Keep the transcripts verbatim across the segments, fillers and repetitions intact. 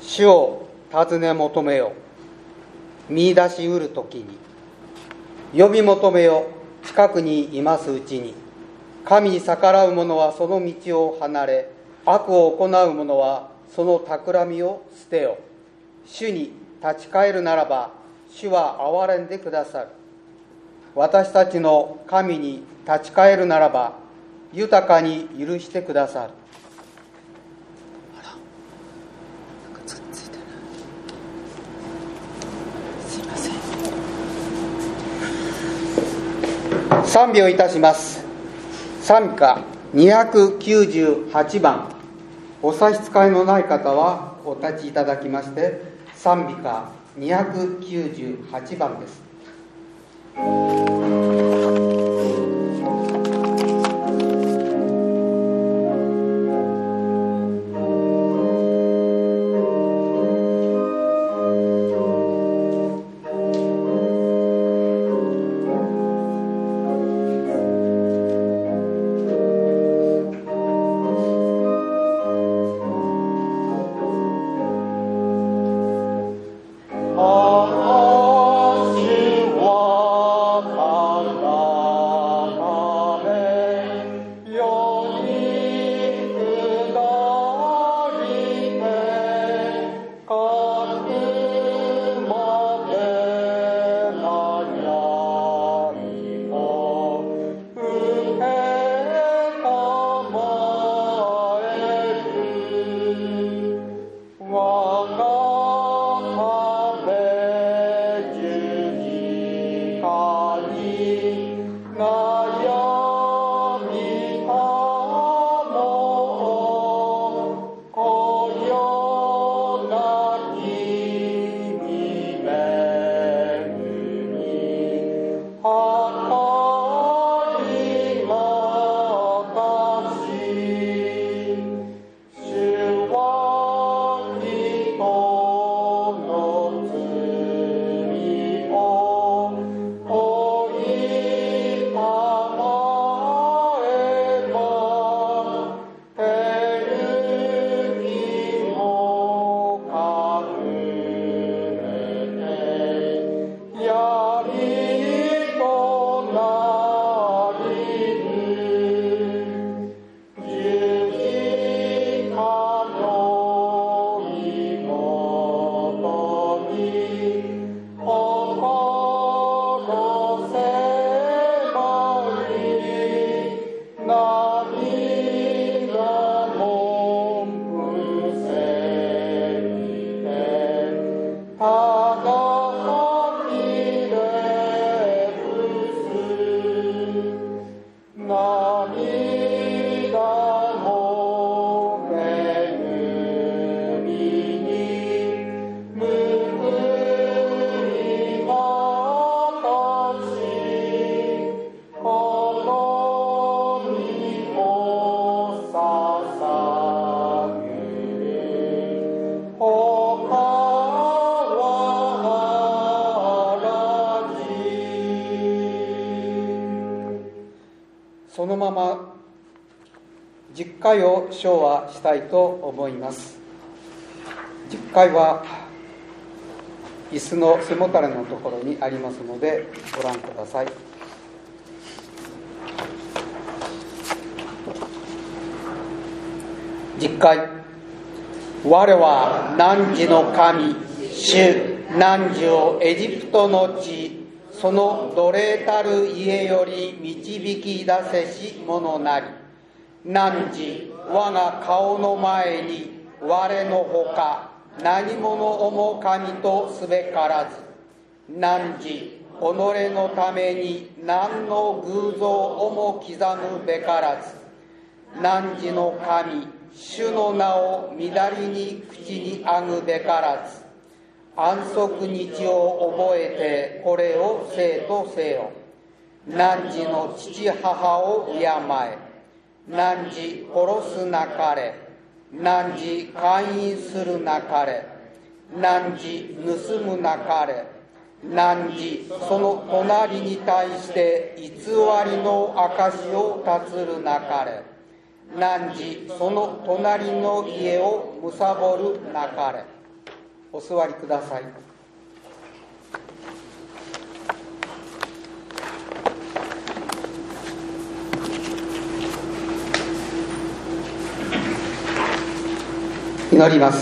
主を尋ね求めよ、見出しうるときに。呼び求めよ、近くにいますうちに。神に逆らう者はその道を離れ、悪を行う者はその企みを捨てよ。主に立ち返るならば、主は憐れんでくださる。私たちの神に立ち返るならば、豊かに許してくださる。 あら、なんかつっついてる。すいません。 賛美をいたします。賛美歌にひゃくきゅうじゅうはちばん。お差し支えのない方はお立ちいただきまして、賛美歌にひゃくきゅうじゅうはちばんです。そのままじゅっかいを唱和したいと思います。じゅっかいは椅子の背もたれのところにありますのでご覧ください。じゅっかい。我は汝の神主汝をエジプトの地、その奴隷たる家より導き出せし者なり。汝我が顔の前に我のほか何者をも神とすべからず。汝己のために何の偶像をも刻むべからず。汝の神主の名をみだりに口にあぐべからず。安息日を覚えてこれをせいとせよ。汝の父母を敬え。汝殺すなかれ。汝姦淫するなかれ。汝盗むなかれ。汝その隣に対して偽りの証を立つるなかれ。汝その隣の家を貪るなかれ。 お座りください。祈ります。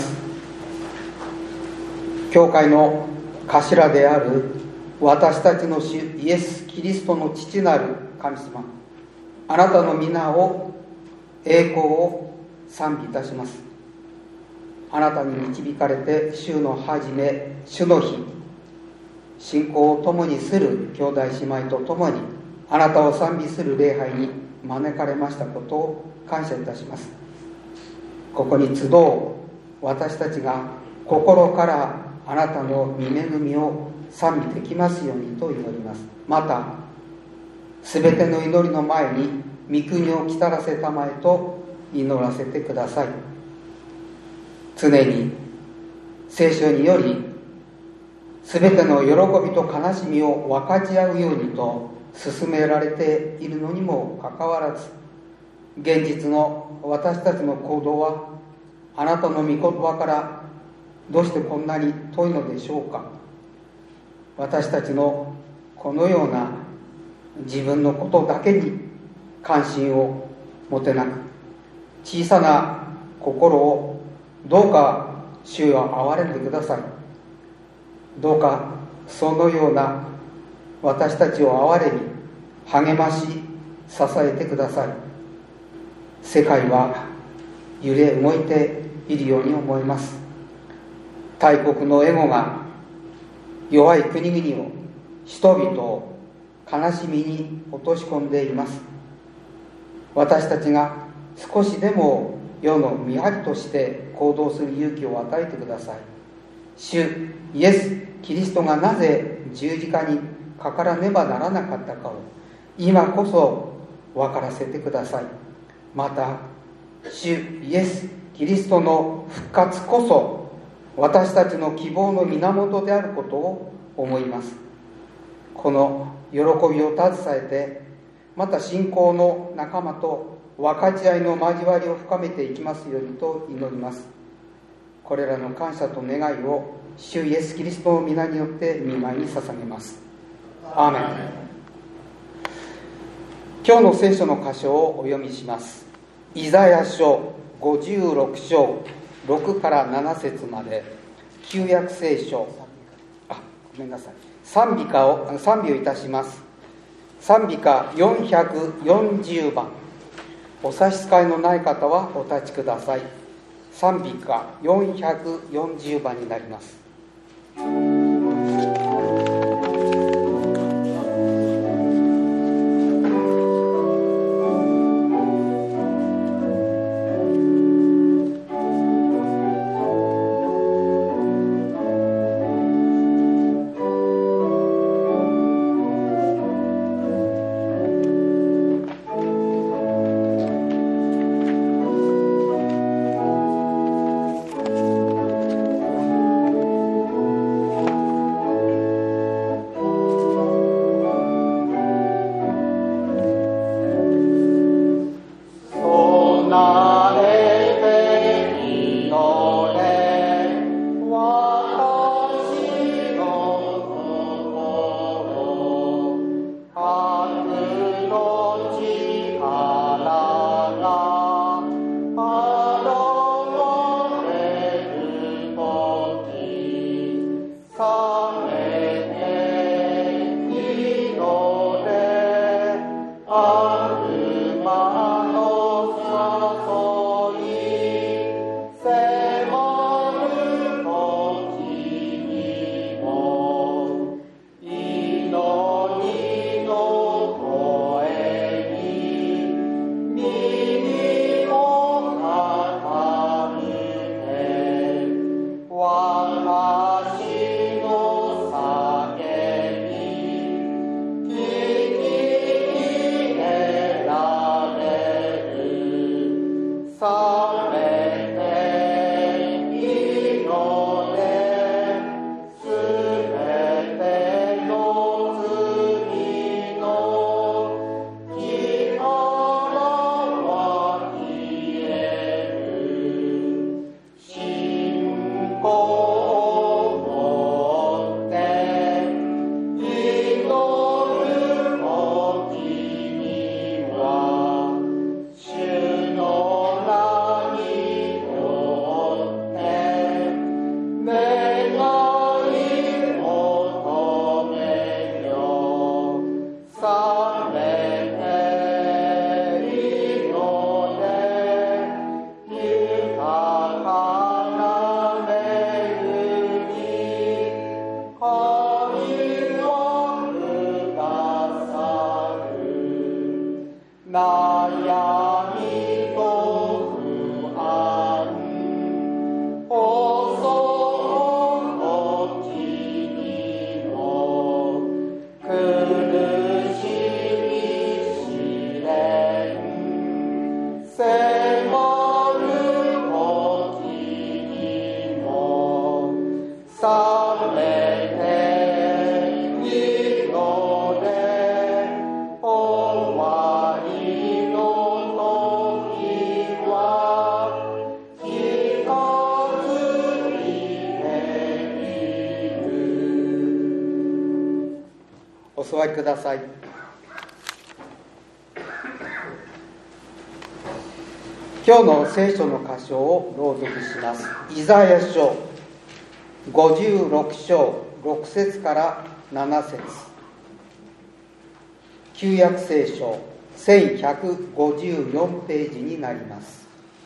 教会の頭である私たちの主イエス・キリストの父なる神様、あなたの皆を栄光を賛美いたします。あなたに導かれて週の初め、主の日、信仰を共にする兄弟姉妹と共にあなたを賛美する礼拝に招かれましたことを感謝いたします。ここに集う私たちが心からあなたの御恵みを賛美できますようにと祈ります。またすべての祈りの前に御国を来たらせたまえと祈らせてください。常に聖書によりすべての喜びと悲しみを分かち合うようにと進められているのにもかかわらず、現実の私たちの行動はあなたの御言葉からどうしてこんなに遠いのでしょうか。私たちのこのような自分のことだけに関心を持てなく、小さな心をどうか主よ憐れんでください。どうかそのような私たちを憐れに励まし支えてください。世界は揺れ動いているように思います。大国のエゴが弱い国々を、人々を悲しみに落とし込んでいます。私たちが少しでも世の見張りとして行動する勇気を与えてください。主イエス・キリストがなぜ十字架にかからねばならなかったかを今こそ分からせてください。また主イエス・キリストの復活こそ私たちの希望の源であることを思います。この喜びを携えて、また信仰の仲間と分かち合いの交わりを深めていきますようにと祈ります。これらの感謝と願いを主イエス・キリストの皆によって御前に捧げます。アーメン。今日の聖書の箇所をお読みします。イザヤ書ごじゅうろく章ろくからなな節まで、旧約聖書、あ、ごめんなさい、賛美歌を賛美をいたします。賛美歌よんひゃくよんじゅうばん、お差し支えのない方はお立ちください。賛美歌よんひゃくよんじゅうばんになります。 さめて二度で終わりの時は近づいている。お座りください。今日の聖書の箇所を朗読します。イザヤ書ごじゅうろく章ろく節からなな節、旧約聖書せんひゃくごじゅうよんページになります。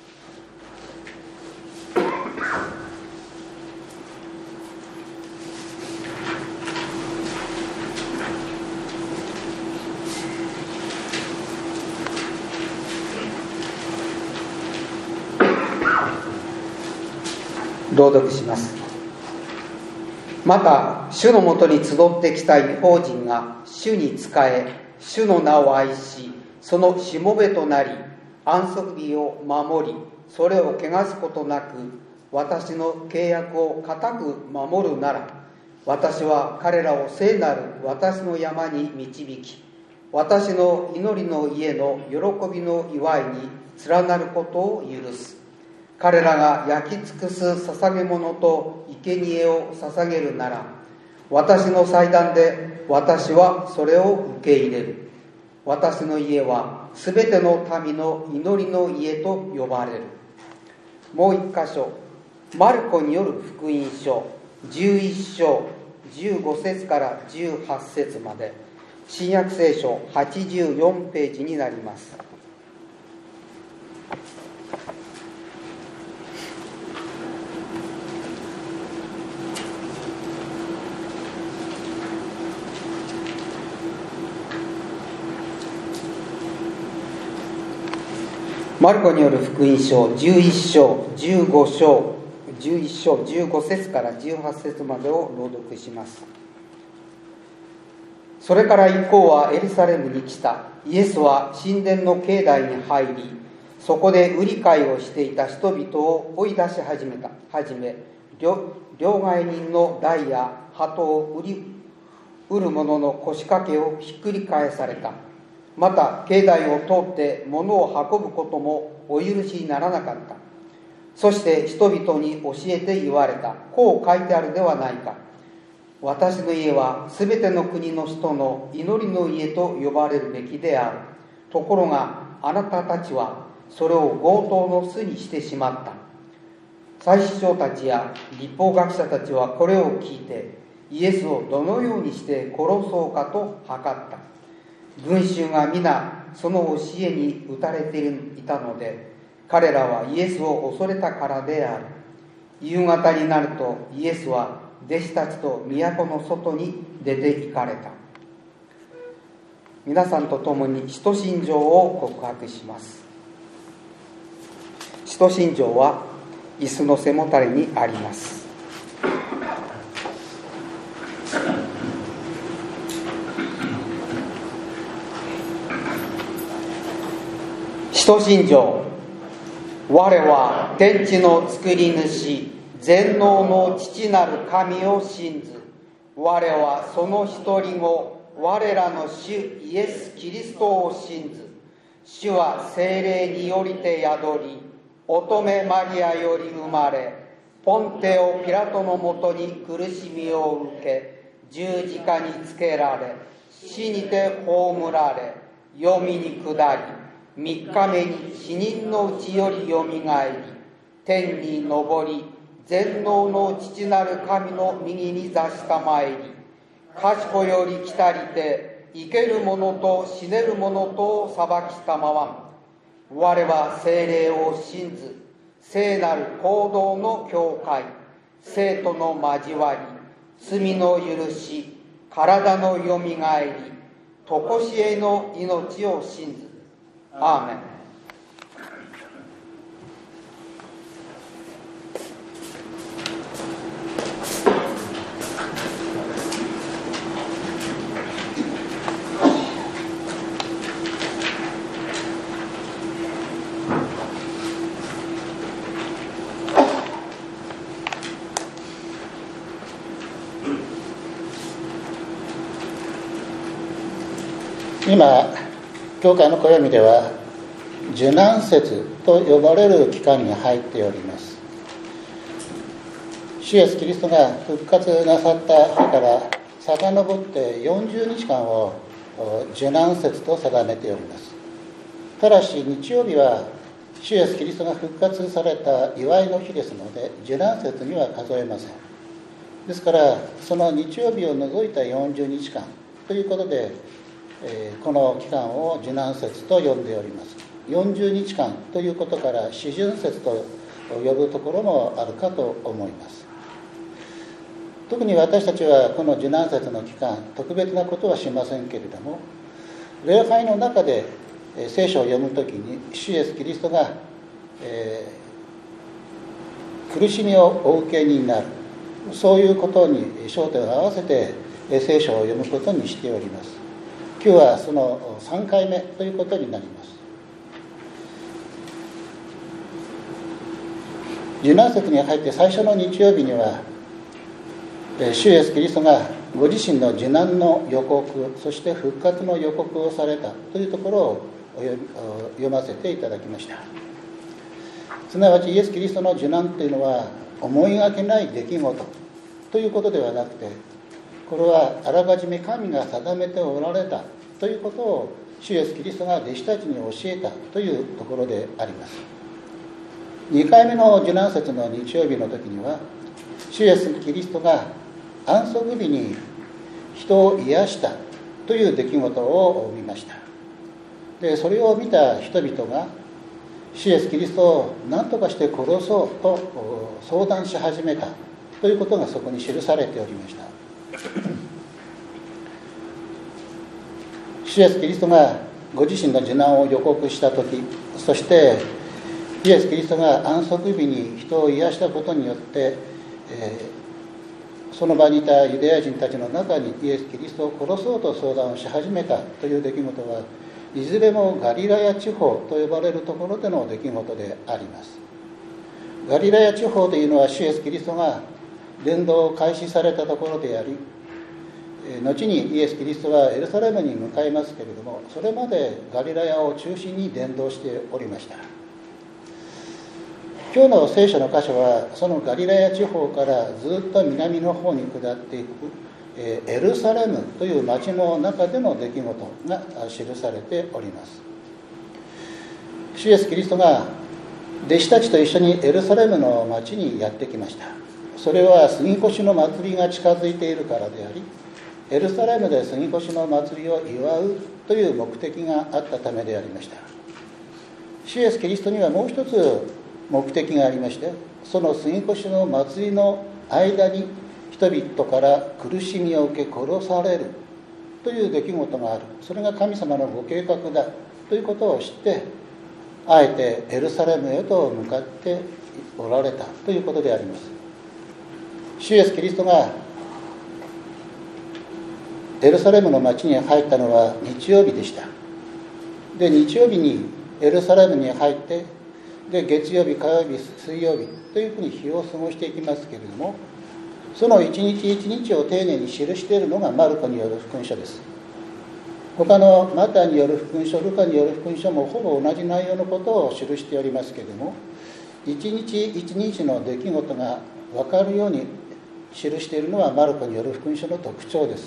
朗読します。また主のもとに集ってきた異邦人が主に仕え、主の名を愛し、そのしもべとなり、安息日を守り、それを汚すことなく私の契約を固く守るなら、私は彼らを聖なる私の山に導き、私の祈りの家の喜びの祝いに連なることを許す。彼らが焼き尽くす捧げ物と生贄を捧げるなら、私の祭壇で私はそれを受け入れる。私の家はすべての民の祈りの家と呼ばれる。もう一箇所、マルコによる福音書じゅういっ章じゅうご節からじゅうはち節まで、新約聖書はちじゅうよんページになります。マルコによる福音書じゅういっ章じゅうご章じゅういっ章じゅうご節からじゅうはち節までを朗読します。それから一行はエルサレムに来た。イエスは神殿の境内に入り、そこで売り買いをしていた人々を追い出し始めたはじめ両替人の台や鳩を売り売る者の腰掛けをひっくり返された。また境内を通って物を運ぶこともお許しにならなかった。そして人々に教えて言われた。こう書いてあるではないか。私の家はすべての国の人の祈りの家と呼ばれるべきである。ところがあなたたちはそれを強盗の巣にしてしまった。祭司長たちや律法学者たちはこれを聞いて、イエスをどのようにして殺そうかと計った。群衆が皆その教えに打たれていたので、彼らはイエスを恐れたからである。夕方になるとイエスは弟子たちと都の外に出て行かれた。皆さんと共に使徒信条を告白します。使徒信条は椅子の背もたれにあります。使徒信条。我は天地の作り主、全能の父なる神を信ず。我はその一人子、我らの主イエス・キリストを信ず。主は聖霊によりて宿り、乙女マリアより生まれ、ポンテオ・ピラトのもとに苦しみを受け、十字架につけられ、死にて葬られ、黄泉に下り、三日目に死人のうちよりよみがえり、天に昇り、全能の父なる神の右に座したまえり、賢より来たりて、生ける者と死ねる者とを裁きたまわん。我は聖霊を信ず、聖なる行動の教会、生との交わり、罪の許し、体のよみがえり、とこしえの命を信ず。アーメン。 今教会の暦では受難節と呼ばれる期間に入っております。主イエスキリストが復活なさった日から遡ってよんじゅうにちかんを受難節と定めております。ただし日曜日は主イエスキリストが復活された祝いの日ですので、受難節には数えません。ですからその日曜日を除いたよんじゅうにちかんということで、えー、この期間を受難節と呼んでおります。よんじゅうにちかんということから四旬節と呼ぶところもあるかと思います。特に私たちはこの受難節の期間、特別なことはしませんけれども、礼拝の中で聖書を読むときに主イエスキリストが、えー、苦しみをお受けになる、そういうことに焦点を合わせて聖書を読むことにしております。今日はそのさんかいめということになります。受難節に入って最初の日曜日には、主イエスキリストがご自身の受難の予告、そして復活の予告をされたというところを読ませていただきました。すなわちイエスキリストの受難というのは思いがけない出来事ということではなくて、これはあらかじめ神が定めておられたということを主イエスキリストが弟子たちに教えたというところであります。にかいめの受難節の日曜日の時には、主イエスキリストが安息日に人を癒したという出来事を見ました。でそれを見た人々が主イエスキリストを何とかして殺そうと相談し始めたということがそこに記されておりました。主イエスキリストがご自身の受難を予告したとき、そしてイエスキリストが安息日に人を癒したことによって、えー、その場にいたユダヤ人たちの中にイエスキリストを殺そうと相談をし始めたという出来事はいずれもガリラヤ地方と呼ばれるところでの出来事であります。ガリラヤ地方というのは主イエスキリストが伝道を開始されたところであり、後にイエスキリストはエルサレムに向かいますけれども、それまでガリラヤを中心に伝道しておりました。今日の聖書の箇所はそのガリラヤ地方からずっと南の方に下っていくエルサレムという町の中での出来事が記されております。主イエスキリストが弟子たちと一緒にエルサレムの町にやってきました。それは杉越の祭りが近づいているからであり、エルサレムで杉越の祭りを祝うという目的があったためでありました。主イエスキリストにはもう一つ目的がありまして、その杉越の祭りの間に人々から苦しみを受け殺されるという出来事がある、それが神様のご計画だということを知って、あえてエルサレムへと向かっておられたということであります。主イエスキリストがエルサレムの町に入ったのは日曜日でした。で日曜日にエルサレムに入って、で月曜日、火曜日、水曜日というふうに日を過ごしていきますけれども、その一日一日を丁寧に記しているのがマルコによる福音書です。他のマタイによる福音書、ルカによる福音書もほぼ同じ内容のことを記しておりますけれども、一日一日の出来事が分かるように記しているのはマルコによる福音書の特徴です。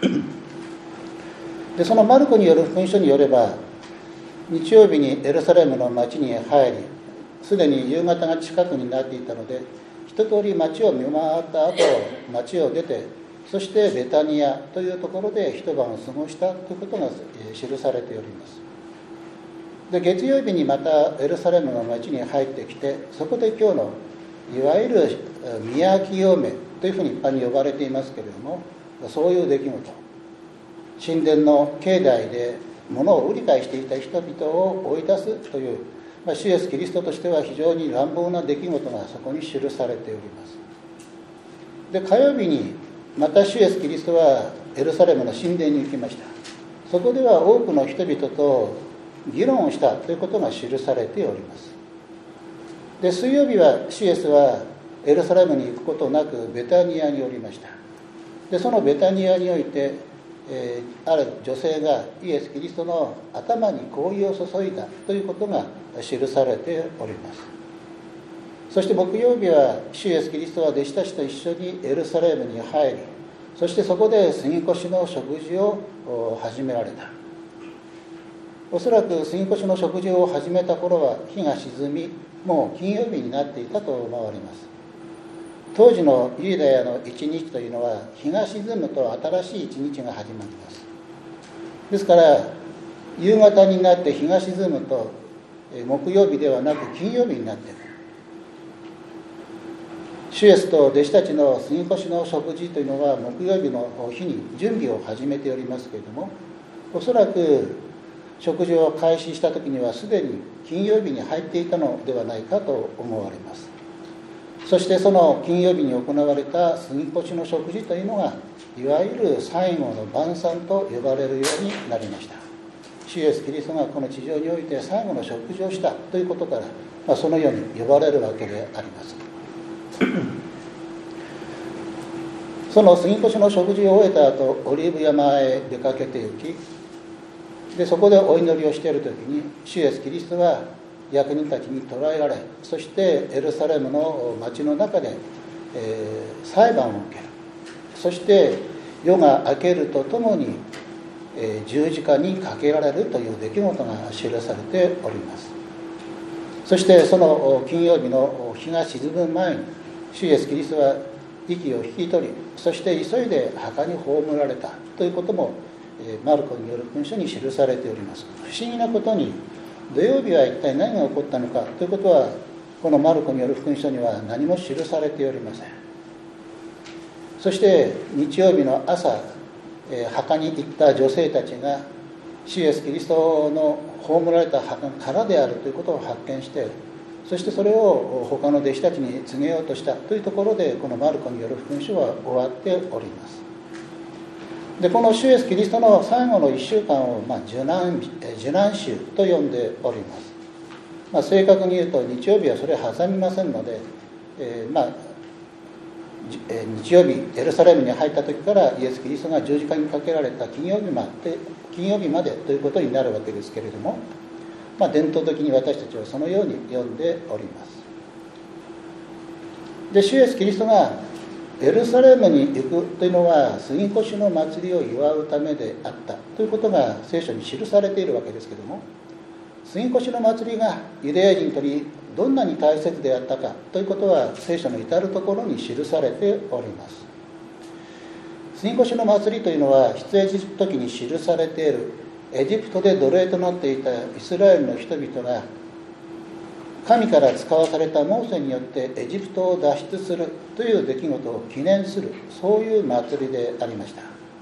でそのマルコによる福音書によれば、日曜日にエルサレムの町に入り、すでに夕方が近くになっていたので、一通り町を見回った後、町を出て、そしてベタニアというところで一晩を過ごしたということが記されております。で月曜日にまたエルサレムの町に入ってきて、そこで今日のいわゆる宮清めというふうに一般に呼ばれていますけれども、そういう出来事、神殿の境内で物を売り買いしていた人々を追い出すという、まあ、主イエスキリストとしては非常に乱暴な出来事がそこに記されております。で火曜日にまた主イエスキリストはエルサレムの神殿に行きました。そこでは多くの人々と議論をしたということが記されております。で水曜日は主イエスはエルサレムに行くことなくベタニアにおりました。でそのベタニアにおいてえー、ある女性がイエス・キリストの頭に香油を注いだということが記されております。そして木曜日は主イエス・キリストは弟子たちと一緒にエルサレムに入り、そしてそこで杉越の食事を始められた。おそらく杉越の食事を始めた頃は日が沈み、もう金曜日になっていたと思われます。当時のユダヤの一日というのは日が沈むと新しい一日が始まります。ですから夕方になって日が沈むと木曜日ではなく金曜日になっている。主イエスと弟子たちの杉越の食事というのは木曜日の日に準備を始めておりますけれども、おそらく食事を開始した時にはすでに金曜日に入っていたのではないかと思われます。そしてその金曜日に行われた杉越の食事というのがいわゆる最後の晩餐と呼ばれるようになりました。主イエスキリストがこの地上において最後の食事をしたということから、まあ、そのように呼ばれるわけであります。その杉越の食事を終えた後、オリーブ山へ出かけて行き、でそこでお祈りをしている時に主イエスキリストは役人たちに捕らえられ、そしてエルサレムの町の中で、えー、裁判を受ける。そして夜が明けるとともに、えー、十字架にかけられるという出来事が記されております。そしてその金曜日の日が沈む前に主イエスキリストは息を引き取り、そして急いで墓に葬られたということもマルコによる文書に記されております。不思議なことに土曜日は一体何が起こったのかということはこのマルコによる福音書には何も記されておりません。そして日曜日の朝、墓に行った女性たちが主イエスキリストの葬られた墓が空であるということを発見して、そしてそれを他の弟子たちに告げようとしたというところでこのマルコによる福音書は終わっております。でこの主イエスキリストの最後のいっしゅうかんを、まあ、受難受難週と呼んでおります。まあ、正確に言うと日曜日はそれを挟みませんので、えーまあ、日曜日エルサレムに入った時からイエスキリストが十字架にかけられた金曜日まで金曜日までということになるわけですけれども、まあ、伝統的に私たちはそのように呼んでおります。で主イエスキリストがエルサレムに行くというのは杉越の祭りを祝うためであったということが聖書に記されているわけですけれども、杉越の祭りがユダヤ人とにどんなに大切であったかということは聖書の至るところに記されております。杉越の祭りというのは出エジプト記に記されているエジプトで奴隷となっていたイスラエルの人々が神から使わされたモーセによってエジプトを脱出するという出来事を記念する、そういう祭りでありました。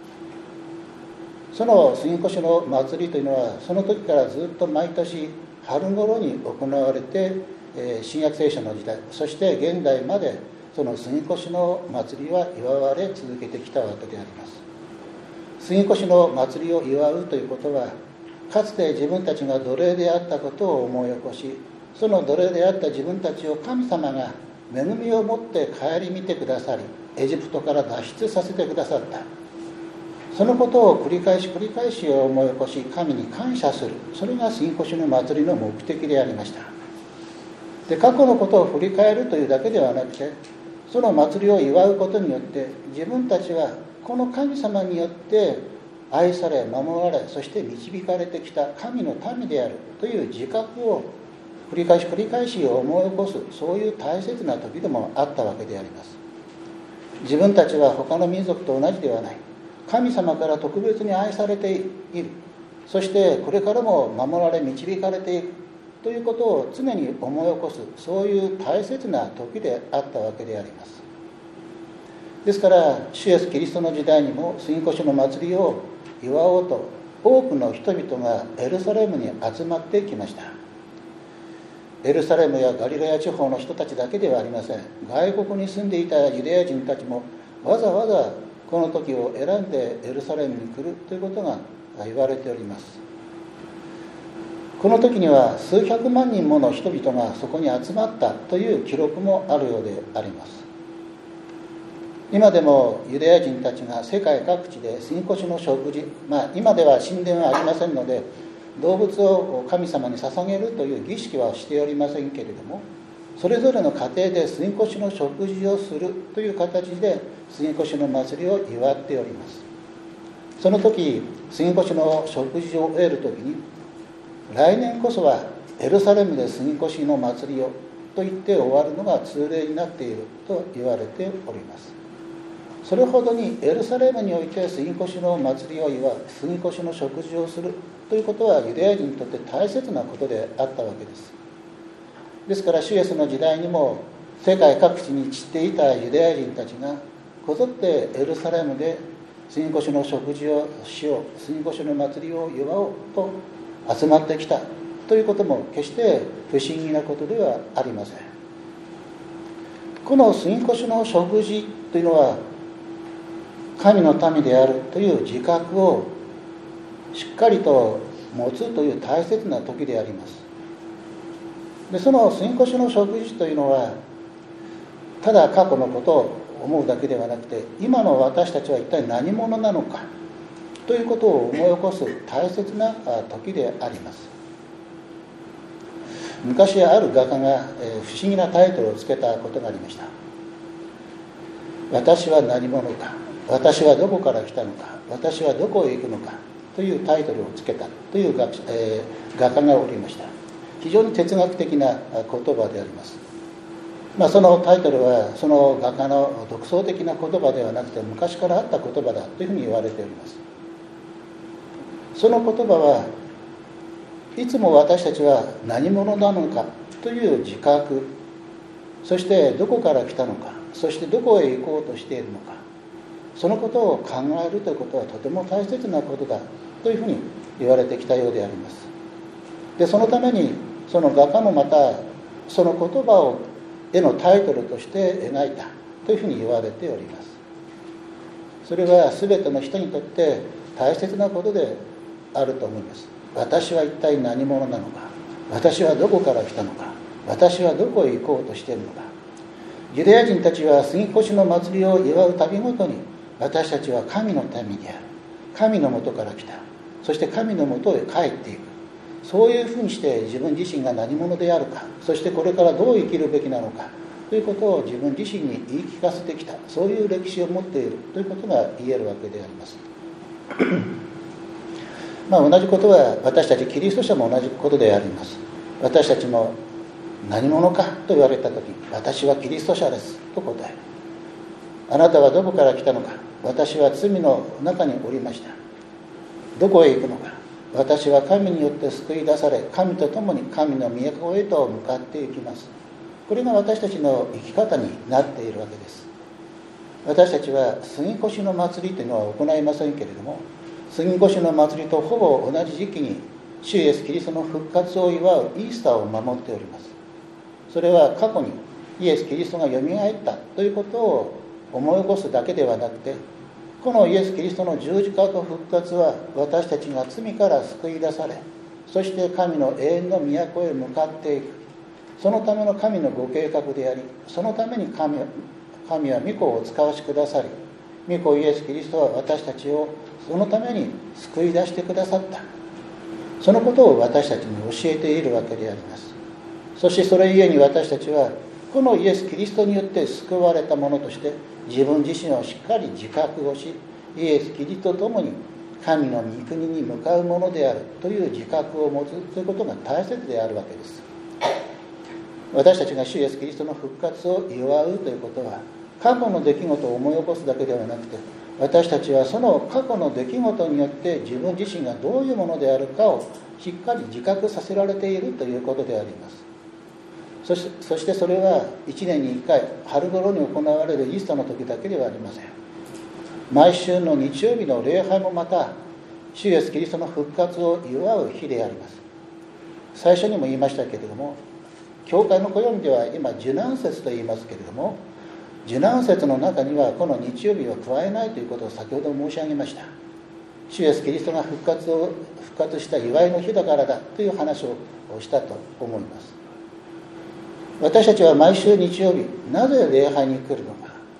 その杉越の祭りというのはその時からずっと毎年春頃に行われて、えー、新約聖書の時代、そして現代までその杉越の祭りは祝われ続けてきたわけであります。杉越の祭りを祝うということは、かつて自分たちが奴隷であったことを思い起こし、その奴隷であった自分たちを神様が恵みを持って顧みてくださり、エジプトから脱出させてくださった。そのことを繰り返し繰り返し思い起こし、神に感謝する。それが杉越の祭りの目的でありました。で、過去のことを振り返るというだけではなくて、その祭りを祝うことによって自分たちはこの神様によって愛され守られ、そして導かれてきた神の民であるという自覚を繰り返し繰り返し思い起こす、そういう大切な時でもあったわけであります。自分たちは他の民族と同じではない、神様から特別に愛されている、そしてこれからも守られ導かれていくということを常に思い起こす、そういう大切な時であったわけであります。ですから主イエスキリストの時代にも杉越の祭りを祝おうと多くの人々がエルサレムに集まってきました。エルサレムやガリラヤ地方の人たちだけではありません。外国に住んでいたユダヤ人たちもわざわざこの時を選んでエルサレムに来るということが言われております。この時には数百万人もの人々がそこに集まったという記録もあるようであります。 今でもユダヤ人たちが世界各地で杉越の食事、まあ、今では神殿はありませんので動物を神様に捧げるという儀式はしておりませんけれども、それぞれの家庭で杉越の食事をするという形で杉越の祭りを祝っております。その時杉越の食事を終える時に、来年こそはエルサレムで杉越の祭りをと言って終わるのが通例になっていると言われております。それほどにエルサレムにおいて杉越の祭りを祝う、杉越の食事をするということはユダヤ人にとって大切なことであったわけです。ですから主イエスの時代にも世界各地に散っていたユダヤ人たちがこぞってエルサレムで杉越の食事をしよう、杉越の祭りを祝おうと集まってきたということも決して不思議なことではありません。この杉越の食事というのは神の民であるという自覚をしっかりと持つという大切な時であります。でその杉越の食事というのはただ過去のことを思うだけではなくて、今の私たちは一体何者なのかということを思い起こす大切な時であります。昔ある画家が不思議なタイトルをつけたことがありました。私は何者か、私はどこから来たのか、私はどこへ行くのかというタイトルをつけたという 画,、えー、画家がおりました。非常に哲学的な言葉であります。まあ、そのタイトルはその画家の独創的な言葉ではなくて昔からあった言葉だというふうに言われております。その言葉はいつも私たちは何者なのかという自覚、そしてどこから来たのか、そしてどこへ行こうとしているのか、そのことを考えるということはとても大切なことだというふうに言われてきたようであります。でそのためにその画家もまたその言葉を絵のタイトルとして描いたというふうに言われております。それは全ての人にとって大切なことであると思います。私は一体何者なのか、私はどこから来たのか、私はどこへ行こうとしているのか。ユダヤ人たちは杉越の祭りを祝うたびごとに、私たちは神の民である、神のもとから来た、そして神のもとへ帰っていく、そういうふうにして自分自身が何者であるか、そしてこれからどう生きるべきなのかということを自分自身に言い聞かせてきた、そういう歴史を持っているということが言えるわけでありますまあ同じことは私たちキリスト者も同じことであります。私たちも何者かと言われたとき、私はキリスト者ですと答える。あなたはどこから来たのか、私は罪の中におりました。どこへ行くのか、私は神によって救い出され、神と共に神の都へと向かっていきます。これが私たちの生き方になっているわけです。私たちは杉越の祭りというのは行いませんけれども、杉越の祭りとほぼ同じ時期に主イエスキリストの復活を祝うイースターを守っております。それは過去にイエス・キリストがよみがえったということを思い起こすだけではなくて、このイエス・キリストの十字架と復活は私たちが罪から救い出され、そして神の永遠の都へ向かっていく、そのための神のご計画であり、そのために 神, 神は御子をお使わしくださり、御子イエス・キリストは私たちをそのために救い出してくださった、そのことを私たちに教えているわけであります。そしてそれゆえに私たちはこのイエス・キリストによって救われたものとして自分自身をしっかり自覚をし、イエス・キリストと共に神の御国に向かうものであるという自覚を持つということが大切であるわけです。私たちが主イエス・キリストの復活を祝うということは、過去の出来事を思い起こすだけではなくて、私たちはその過去の出来事によって自分自身がどういうものであるかをしっかり自覚させられているということであります。そして、そしてそれはいちねんにいっかい春頃に行われるイースターの時だけではありません。毎週の日曜日の礼拝もまた主イエスキリストの復活を祝う日であります。最初にも言いましたけれども、教会の暦では今受難節と言いますけれども、受難節の中にはこの日曜日を加えないということを先ほど申し上げました。主イエスキリストが復活を復活した祝いの日だからだという話をしたと思います。私たちは毎週日曜日なぜ礼拝に来るのか、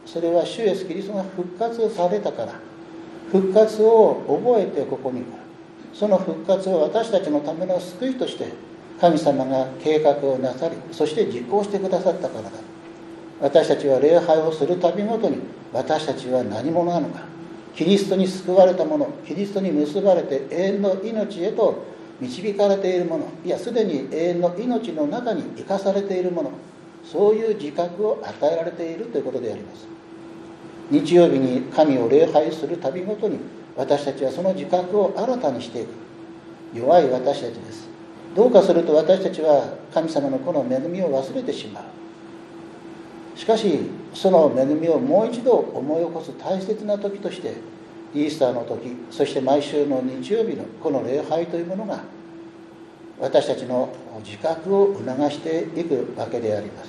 それは主イエスキリストが復活されたから。復活を覚えてここに来る。その復活を私たちのための救いとして神様が計画をなさり、そして実行してくださったからだ。私たちは礼拝をするたびごとに、私たちは何者なのか、キリストに救われたもの、キリストに結ばれて永遠の命へと導かれているもの、いやすでに永遠の命の中に生かされているもの、そういう自覚を与えられているということであります。日曜日に神を礼拝するたびごとに、私たちはその自覚を新たにしていく。弱い私たちです。どうかすると私たちは神様のこの恵みを忘れてしまう。しかしその恵みをもう一度思い起こす大切な時として、イースターの時、そして毎週の日曜日のこの礼拝というものが私たちの自覚を促していくわけであります。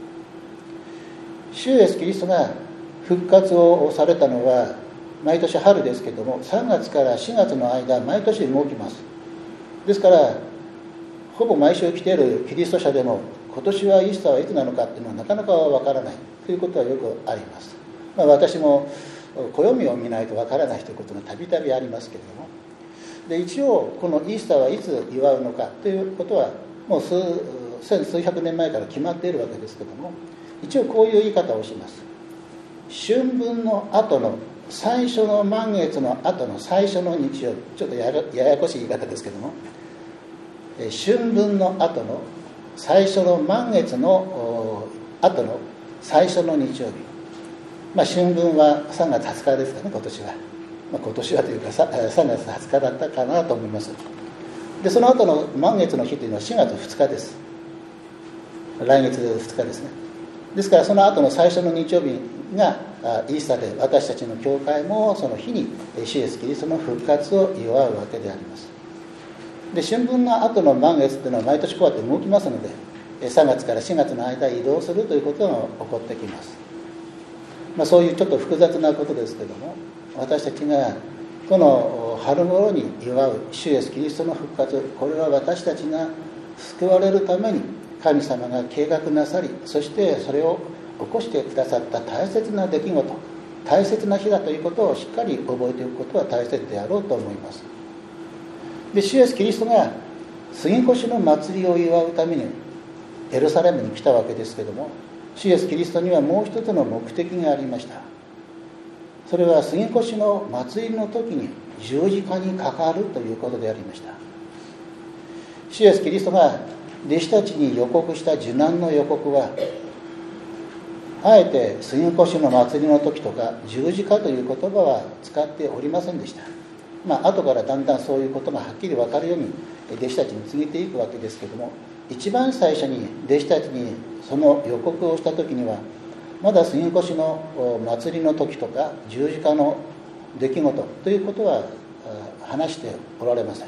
主イエスキリストが復活をされたのは毎年春ですけども、さんがつからしがつの間、毎年動きます。ですからほぼ毎週来ているキリスト者でも、今年はイースターはいつなのかっていうのはなかなかわからないということはよくあります。まあ、私も暦を見ないとわからないということがたびたびありますけれども、で一応このイースターはいつ祝うのかということはもう数千数百年前から決まっているわけですけども、一応こういう言い方をします。春分の後の最初の満月の後の最初の日曜日、ちょっと や, ややこしい言い方ですけども、春分の後の最初の満月の後の最初の日曜日、まあ、春分はさんがつはつかですかね、今年は、まあ、今年はというかさんがつはつかだったかなと思います。でその後の満月の日というのはしがつふつかです。来月ふつかですね。ですからその後の最初の日曜日がイースターで、私たちの教会もその日に主イエスキリストの復活を祝うわけであります。で春分の後の満月というのは毎年こうやって動きますので、さんがつからしがつの間移動するということが起こってきます。まあ、そういうちょっと複雑なことですけども、私たちがこの春頃に祝う主イエスキリストの復活、これは私たちが救われるために神様が計画なさり、そしてそれを起こしてくださった大切な出来事、大切な日だということをしっかり覚えておくことは大切であろうと思います。で主イエスキリストが杉越の祭りを祝うためにエルサレムに来たわけですけども、主イエスキリストにはもう一つの目的がありました。それは杉越の祭りの時に十字架にかかるということでありました。主イエスキリストが弟子たちに予告した受難の予告は、あえて杉越の祭りの時とか十字架という言葉は使っておりませんでした。まあ後からだんだんそういうことがはっきり分かるように弟子たちに告げていくわけですけども、一番最初に弟子たちにその予告をした時にはまだ杉越の祭りの時とか十字架の出来事ということは話しておられません。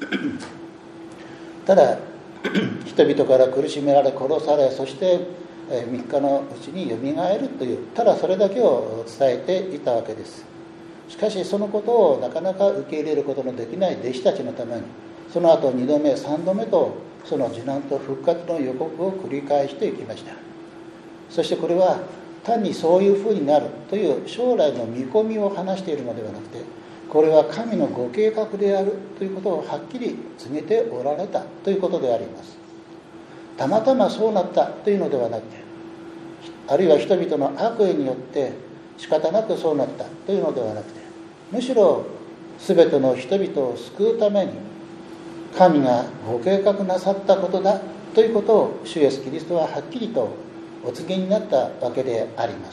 ただ人々から苦しめられ殺され、そしてみっかのうちによみがえるという、ただそれだけを伝えていたわけです。しかしそのことをなかなか受け入れることのできない弟子たちのために、その後にどめさんどめとその受難と復活の予告を繰り返していきました。そしてこれは単にそういうふうになるという将来の見込みを話しているのではなくて、これは神のご計画であるということをはっきり告げておられたということであります。たまたまそうなったというのではなくて、あるいは人々の悪意によって仕方なくそうなったというのではなくて、むしろ全ての人々を救うために神がご計画なさったことだということを主イエスキリストははっきりとお告げになったわけであります。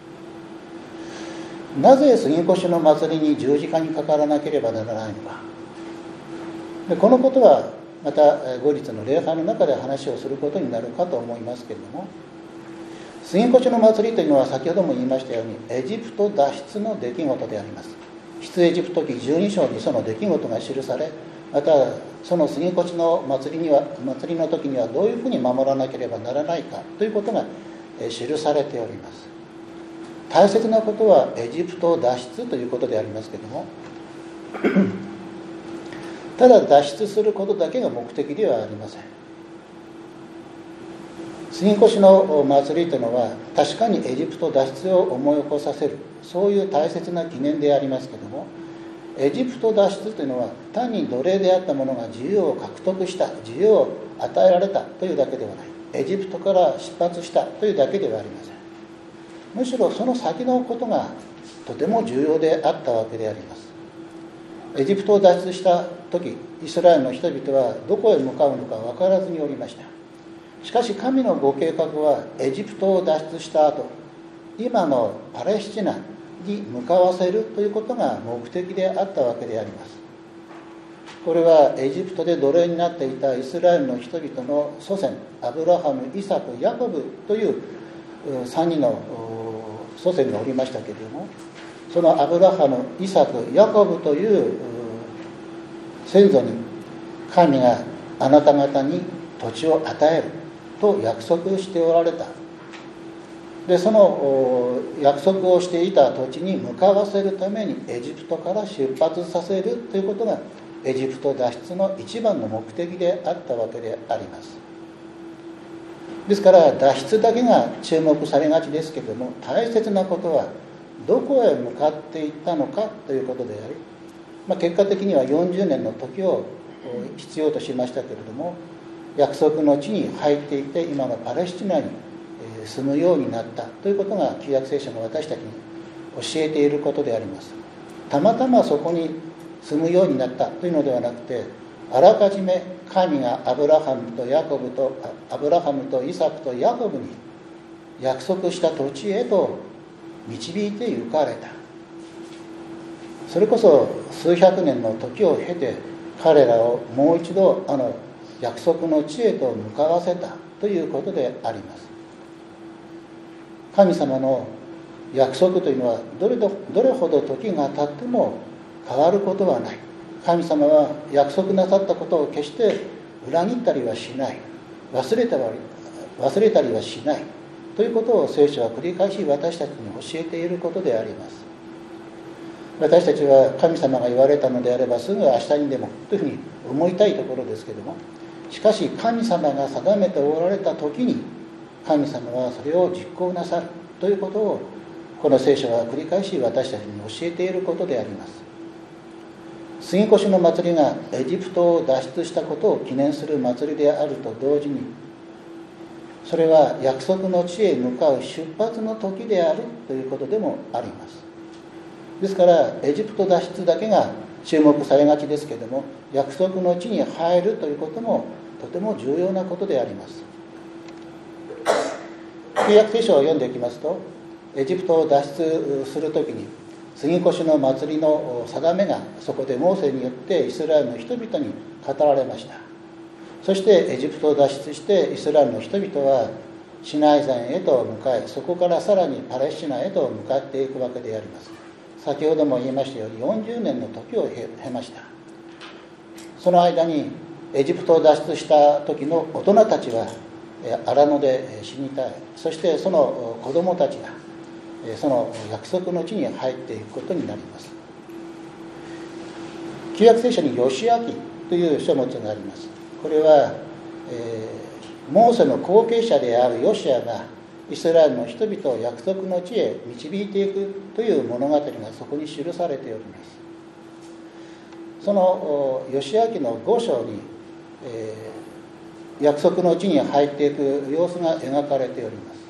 なぜ杉越の祭りに十字架にかからなければならないのか。でこのことはまた後日の礼拝の中で話をすることになるかと思いますけれども、杉越の祭りというのは先ほども言いましたようにエジプト脱出の出来事であります。出エジプト記じゅうに章にその出来事が記され、またその杉越の祭りには祭りの時にはどういうふうに守らなければならないかということが記されております。大切なことはエジプト脱出ということでありますけれども、ただ脱出することだけが目的ではありません。 杉越の祭りというのは確かにエジプト脱出を思い起こさせる、そういう大切な記念でありますけども、エジプト脱出というのは単に奴隷であった者が自由を獲得した、自由を与えられたというだけではない、エジプトから出発したというだけではありません。むしろその先のことがとても重要であったわけであります。エジプトを脱出した時、イスラエルの人々はどこへ向かうのか分からずにおりました。しかし神のご計画はエジプトを脱出した後、今のパレスチナに向かわせるということが目的であったわけであります。これはエジプトで奴隷になっていたイスラエルの人々の祖先アブラハム、イサク、ヤコブというさんにんの祖先がおりましたけれども、そのアブラハム、イサク、ヤコブという先祖に神があなた方に土地を与えると約束しておられた。でその約束をしていた土地に向かわせるためにエジプトから出発させるということがエジプト脱出の一番の目的であったわけであります。ですから脱出だけが注目されがちですけれども、大切なことはどこへ向かっていったのかということであり、まあ、結果的にはよんじゅうねんの時を必要としましたけれども、約束の地に入っていて今のパレスチナに住むようになったということが旧約聖書が私たちに教えていることであります。たまたまそこに住むようになったというのではなくて、あらかじめ神がアブラハムとヤコブとアブラハムとイサクとヤコブに約束した土地へと導いて行かれた。それこそ数百年の時を経て彼らをもう一度あの約束の地へと向かわせたということであります。神様の約束というのはどれど、どれほど時が経っても変わることはない。神様は約束なさったことを決して裏切ったりはしない、忘れたり忘れたりはしないということを聖書は繰り返し私たちに教えていることであります。私たちは神様が言われたのであればすぐ明日にでもというふうに思いたいところですけれども、しかし神様が定めておられた時に神様はそれを実行なさるということをこの聖書は繰り返し私たちに教えていることであります。杉越の祭りがエジプトを脱出したことを記念する祭りであると同時に、それは約束の地へ向かう出発の時であるということでもあります。ですからエジプト脱出だけが注目されがちですけれども、約束の地に入るということもとても重要なことであります。旧約聖書を読んでいきますと、エジプトを脱出するときに杉越の祭りの定めがそこでモーセによってイスラエルの人々に語られました。そしてエジプトを脱出してイスラエルの人々はシナイ山へと向かい、そこからさらにパレスチナへと向かっていくわけであります。先ほども言いましたようによんじゅうねんの時を経ました。その間にエジプトを脱出した時の大人たちは荒野で死に絶え、そしてその子供たちがその約束の地に入っていくことになります。旧約聖書にヨシア記という書物があります。これは、えー、モーセの後継者であるヨシアがイスラエルの人々を約束の地へ導いていくという物語がそこに記されております。そのヨシア記のご章に、えー、約束の地に入っていく様子が描かれております。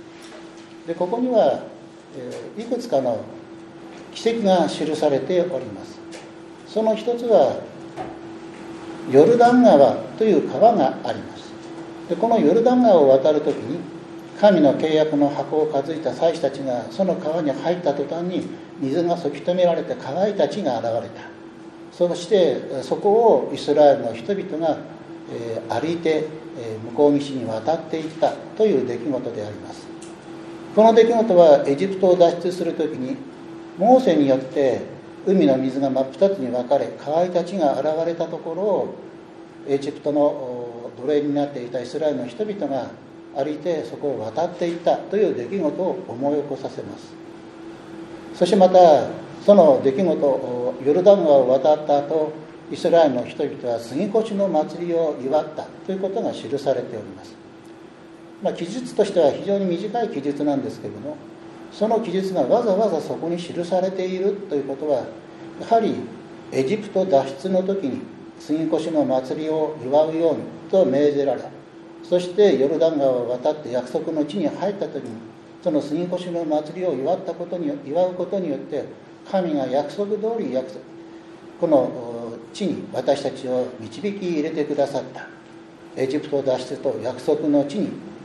でここには、えー、いくつかの奇跡が記されております。その一つはヨルダン川という川があります。でこのヨルダン川を渡るときに神の契約の箱を担いだ祭司たちがその川に入った途端に水がせき止められて乾いた地が現れた。そしてそこをイスラエルの人々が、えー、歩いて、えー、向こう岸に渡っていったという出来事であります。この出来事はエジプトを脱出するときにモーセによって海の水が真っ二つに分かれ乾いた地が現れたところをエジプトの奴隷になっていたイスラエルの人々が歩いてそこを渡っていったという出来事を思い起こさせます。そしてまたその出来事、ヨルダン川を渡った後、イスラエルの人々は杉越の祭りを祝ったということが記されております。 まあ、記述としては非常に短い記述なんですけれども、その記述がわざわざそこに記されているということは、やはりエジプト脱出の時に杉越の祭りを祝うようにと命ぜられ、そしてヨルダン川を渡って約束の地に入った時に、その杉越の祭りを祝ったことに祝うことによって、神が約束通り約束この地に私たちを導き入れてくださった。エジプト脱出と約束の地に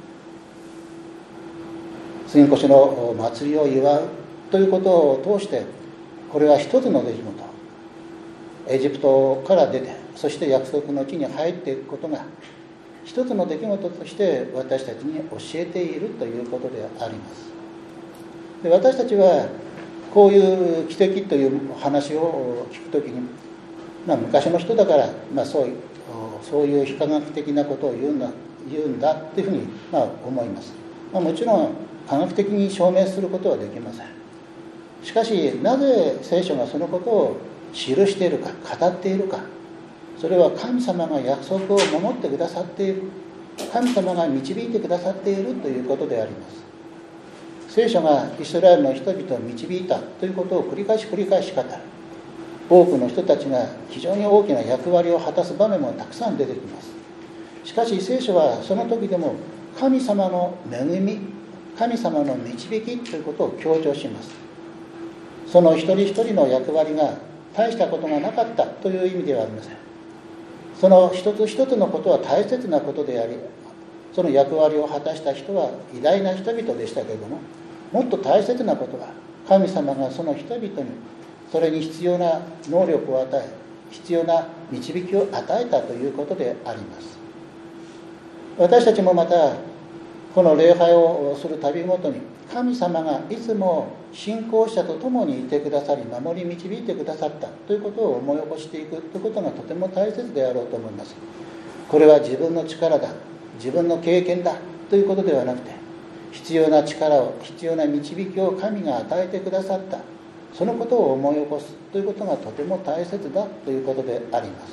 杉越の祭りを祝うということを通して、これは一つの出来事、エジプトから出て、そして約束の地に入っていくことが一つの出来事として私たちに教えているということであります。で、私たちはこういう奇跡という話を聞くときに、まあ、昔の人だから、まあ、そういう、そういう非科学的なことを言うんだ、言うんだというふうに、まあ、思います。まあ、もちろん科学的に証明することはできません。しかし、なぜ聖書がそのことを記しているか、語っているか、それは神様が約束を守ってくださっている、神様が導いてくださっているということであります。聖書がイスラエルの人々を導いたということを繰り返し繰り返し語る。多くの人たちが非常に大きな役割を果たす場面もたくさん出てきます。しかし聖書はその時でも神様の恵み、神様の導きということを強調します。その一人一人の役割が大したことがなかったという意味ではありません。その一つ一つのことは大切なことであり、その役割を果たした人は偉大な人々でしたけれども、もっと大切なことは、神様がその人々にそれに必要な能力を与え、必要な導きを与えたということであります。私たちもまたこの礼拝をするたびごとに、神様がいつも信仰者と共にいてくださり、守り導いてくださったということを思い起こしていくということがとても大切であろうと思います。これは自分の力だ、自分の経験だということではなくて、必要な力を、必要な導きを神が与えてくださった、そのことを思い起こすということがとても大切だということであります。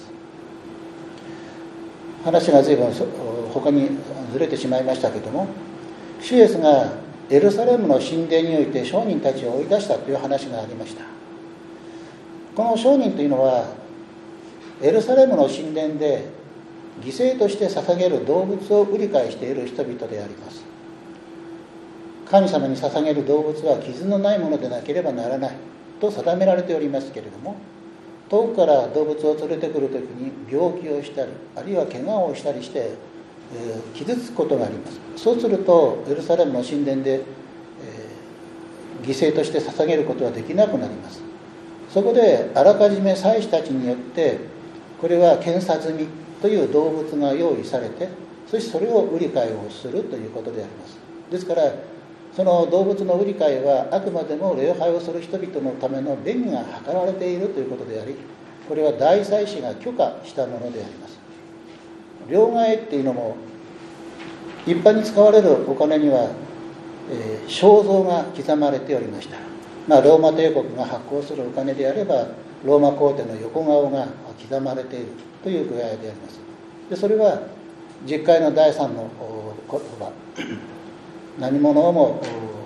話が随分他にずれてしまいましたけれども、主イエスがエルサレムの神殿において商人たちを追い出したという話がありました。この商人というのはエルサレムの神殿で犠牲として捧げる動物を売り買いしている人々であります。神様に捧げる動物は傷のないものでなければならないと定められておりますけれども、遠くから動物を連れてくるときに病気をしたり、あるいは怪我をしたりして、えー、傷つくことがあります。そうするとエルサレムの神殿で、えー、犠牲として捧げることはできなくなります。そこであらかじめ祭司たちによって、これは検査済みという動物が用意されて、そしてそれを売り買いをするということであります。ですからその動物の売り買いはあくまでも礼拝をする人々のための便宜が図られているということであり、これは大祭司が許可したものであります。両替っていうのも一般に使われるお金には、えー、肖像が刻まれておりました。まあ、ローマ帝国が発行するお金であればローマ皇帝の横顔が刻まれているという具合であります。でそれは十戒の第三の言葉、何者も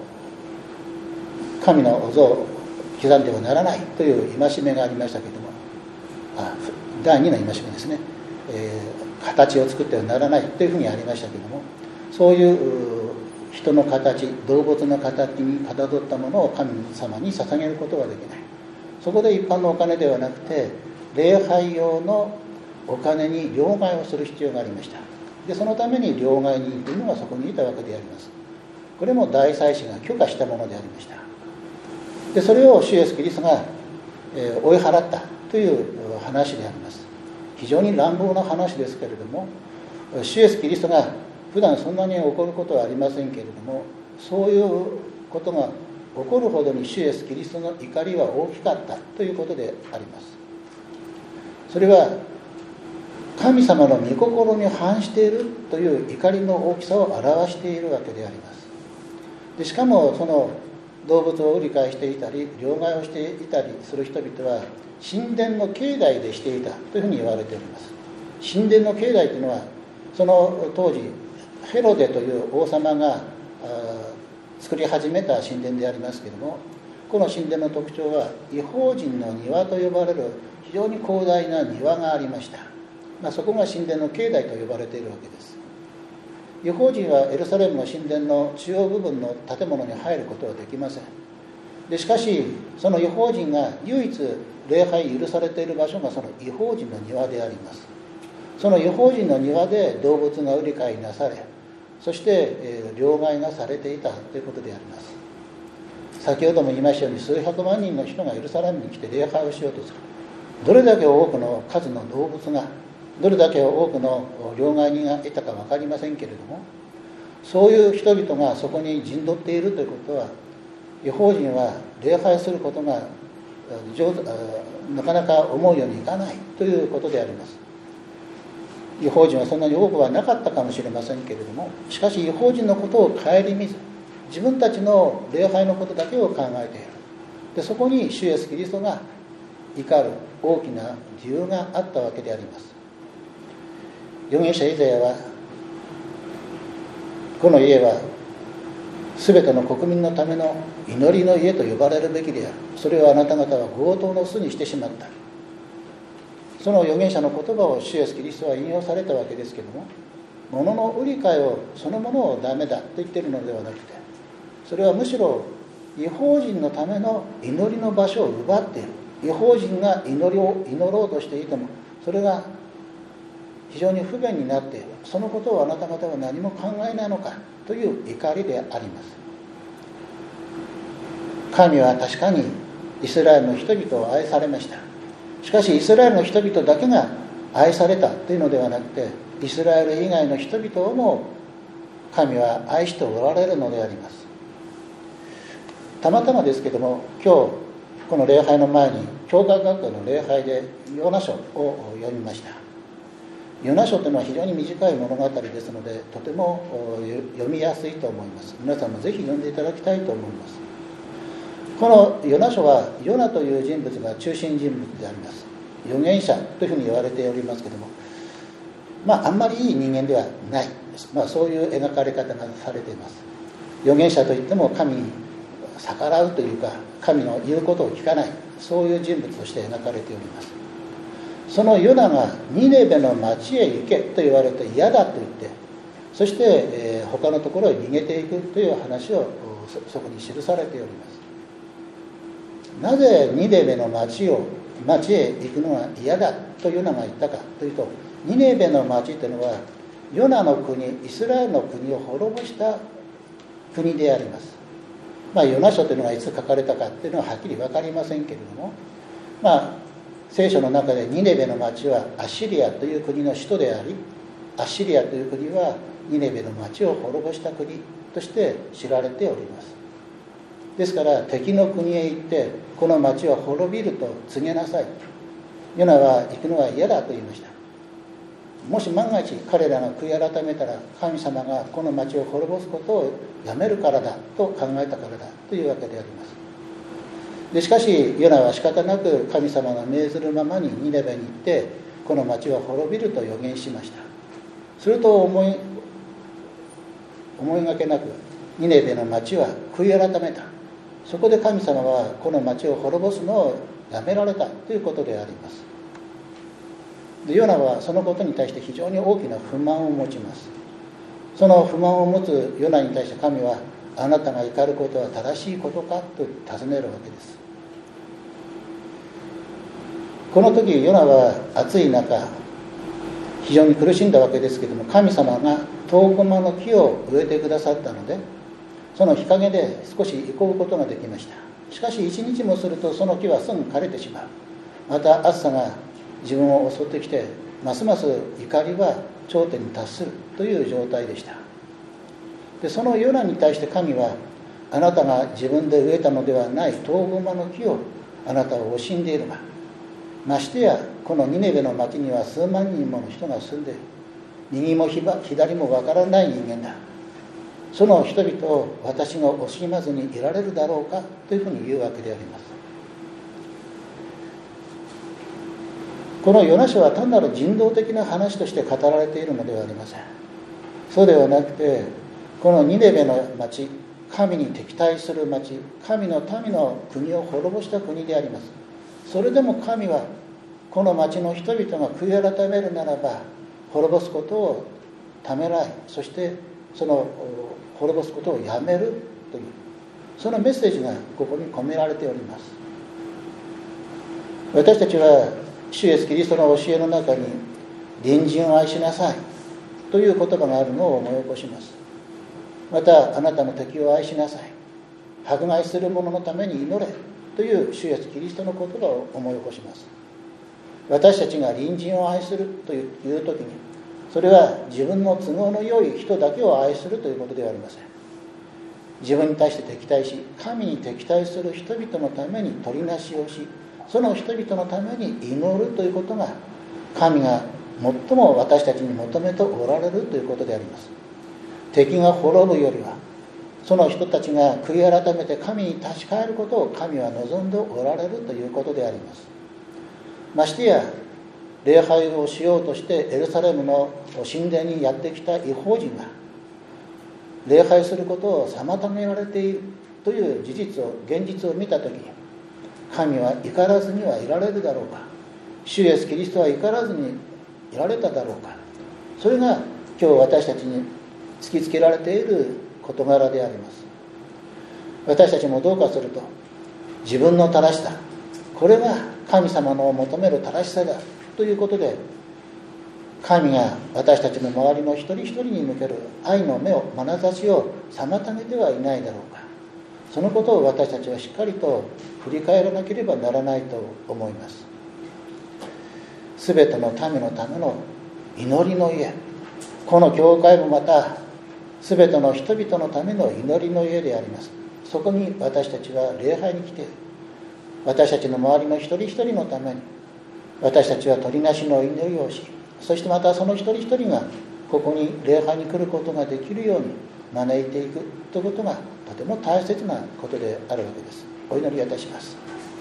神の像を刻んではならないという戒めがありましたけれども、あ第二の戒めですね、えー、形を作ってはならないというふうにありましたけれども、そういう人の形、動物の形にかたどったものを神様に捧げることはできない。そこで一般のお金ではなくて礼拝用のお金に両替をする必要がありました。でそのために両替人というのがそこにいたわけであります。これも大祭司が許可したものでありました。でそれを主イエスキリストが、えー、追い払ったという話であります。非常に乱暴な話ですけれども、主イエスキリストが普段そんなに起こることはありませんけれども、そういうことが起こるほどに主イエスキリストの怒りは大きかったということであります。それは神様の御心に反しているという怒りの大きさを表しているわけであります。でしかもその動物を売り買いしていたり両替をしていたりする人々は神殿の境内でしていたというふうに言われております。神殿の境内というのはその当時ヘロデという王様が作り始めた神殿でありますけれども、この神殿の特徴は異邦人の庭と呼ばれる非常に広大な庭がありました。まあ、そこが神殿の境内と呼ばれているわけです。異邦人はエルサレムの神殿の中央部分の建物に入ることはできません。でしかしその異邦人が唯一礼拝許されている場所がその異邦人の庭であります。その異邦人の庭で動物が売り買いなされ、そして、えー、両替がされていたということであります。先ほども言いましたように、数百万人の人がエルサレムに来て礼拝をしようとする。どれだけ多くの数の動物が、どれだけ多くの両替人がいたか分かりませんけれども、そういう人々がそこに陣取っているということは、異邦人は礼拝することが上手なかなか思うようにいかないということであります。異邦人はそんなに多くはなかったかもしれませんけれども、しかし異邦人のことを顧みず、自分たちの礼拝のことだけを考えている。でそこに主イエスキリストが怒る大きな理由があったわけであります。預言者イザヤは、この家はすべての国民のための祈りの家と呼ばれるべきである。それをあなた方は強盗の巣にしてしまった。その預言者の言葉を主イエスキリストは引用されたわけですけれども、物の売り買いをそのものをダメだと言っているのではなくて、それはむしろ異邦人のための祈りの場所を奪っている。異邦人が祈りを祈ろうとしていても、それが非常に不便になっている。そのことをあなた方は何も考えないのかという怒りであります。神は確かにイスラエルの人々を愛されました。しかしイスラエルの人々だけが愛されたというのではなくて、イスラエル以外の人々をも神は愛しておられるのであります。たまたまですけども、今日この礼拝の前に教会学校の礼拝でヨナ書を読みました。ヨナ書というのは非常に短い物語ですので、とても読みやすいと思います。皆さんもぜひ読んでいただきたいと思います。このヨナ書はヨナという人物が中心人物であります。預言者というふうに言われておりますけども、まああんまりいい人間ではないです。まあそういう描かれ方がされています。預言者といっても神に逆らうというか、神の言うことを聞かない、そういう人物として描かれております。そのヨナがニネベの町へ行けと言われて嫌だと言って、そして、えー、他のところへ逃げていくという話を そ, そこに記されております。なぜニネベの町を町へ行くのが嫌だとヨナが言ったかというと、ニネベの町というのはヨナの国、イスラエルの国を滅ぼした国であります。まあヨナ書というのがいつ書かれたかというのははっきり分かりませんけれども、まあ聖書の中でニネベの町はアッシリアという国の首都であり、アッシリアという国はニネベの町を滅ぼした国として知られております。ですから敵の国へ行ってこの町は滅びると告げなさい。ヨナは行くのは嫌だと言いました。もし万が一彼らが悔い改めたら、神様がこの町を滅ぼすことをやめるからだと考えたからだというわけであります。でしかしヨナは仕方なく神様が命ずるままにニネベに行って、この町は滅びると予言しました。すると思い思いがけなくニネベの町は悔い改めた。そこで神様はこの町を滅ぼすのをやめられたということであります。でヨナはそのことに対して非常に大きな不満を持ちます。その不満を持つヨナに対して神は、あなたが怒ることは正しいことかと尋ねるわけです。この時ヨナは暑い中非常に苦しんだわけですけれども、神様がトウゴマの木を植えてくださったので、その日陰で少し憩うことができました。しかし一日もするとその木はすぐ枯れてしまう。また暑さが自分を襲ってきて、ますます怒りは頂点に達するという状態でした。でそのヨナに対して神は、あなたが自分で植えたのではないトウゴマの木をあなたは惜しんでいるが、ましてやこのニネベの町には数万人もの人が住んでいる。右も左もわからない人間だ。その人々を私が惜しまずにいられるだろうかというふうに言うわけであります。このヨナ書は単なる人道的な話として語られているのではありません。 そうではなくて、このニネベの町、神に敵対する町、神の民の国を滅ぼした国であります。それでも神はこの町の人々が悔い改めるならば滅ぼすことをためらい、そしてその滅ぼすことをやめるという、そのメッセージがここに込められております。私たちは主イエスキリストの教えの中に隣人を愛しなさいという言葉があるのを思い起こします。また、あなたの敵を愛しなさい、迫害する者のために祈れという主イエスキリストの言葉を思い起こします。私たちが隣人を愛するという時に、それは自分の都合の良い人だけを愛するということではありません。自分に対して敵対し、神に敵対する人々のために取りなしをし、その人々のために祈るということが、神が最も私たちに求めておられるということであります。敵が滅ぶよりは、その人たちが悔い改めて神に立ち返ることを神は望んでおられるということであります。ましてや礼拝をしようとしてエルサレムの神殿にやってきた異邦人が礼拝することを妨げられているという事実を現実を見たときに、神は怒らずにはいられるだろうか、主イエスキリストは怒らずにいられただろうか。それが今日私たちに突きつけられている事柄であります。私たちもどうかすると、自分の正しさ、これが神様の求める正しさだということで、神が私たちの周りの一人一人に向ける愛の目を、眼差しを妨げてはいないだろうか。そのことを私たちはしっかりと振り返らなければならないと思います。すべての民のための祈りの家、この教会もまたすべての人々のための祈りの家であります。そこに私たちは礼拝に来て、私たちの周りの一人一人のために私たちは取りなしの祈りをし、そしてまたその一人一人がここに礼拝に来ることができるように招いていくということがとても大切なことであるわけです。お祈りいたします。